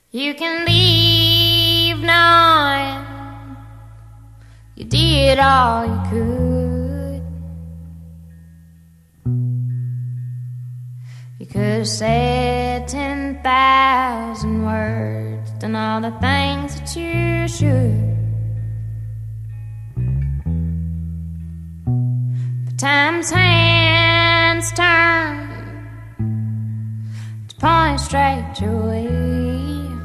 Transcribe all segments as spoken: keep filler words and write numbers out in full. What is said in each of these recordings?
You can leave knowing you did all you could. You could have said ten thousand words, done all the things that you should. But time's hands turn to point straight your way.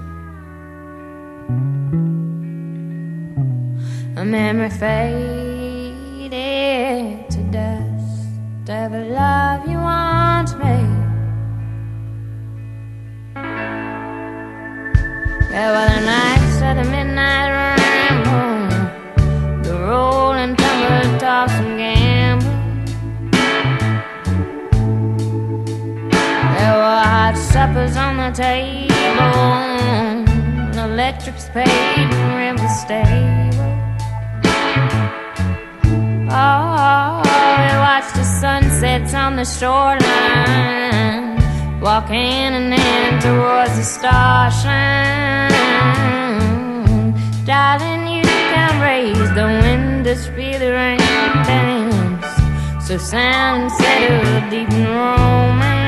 A memory faded to dust, every love you once made. There were the nights of the midnight ramble, the rolling tumble, toss and gamble. There were hot suppers on the table, and electric spade and river stable. Oh, we watched the sunsets on the shoreline, walk hand in hand towards the starshine. Darling, you can raise the wind to feel the rain dance, so sound and settle deep in romance.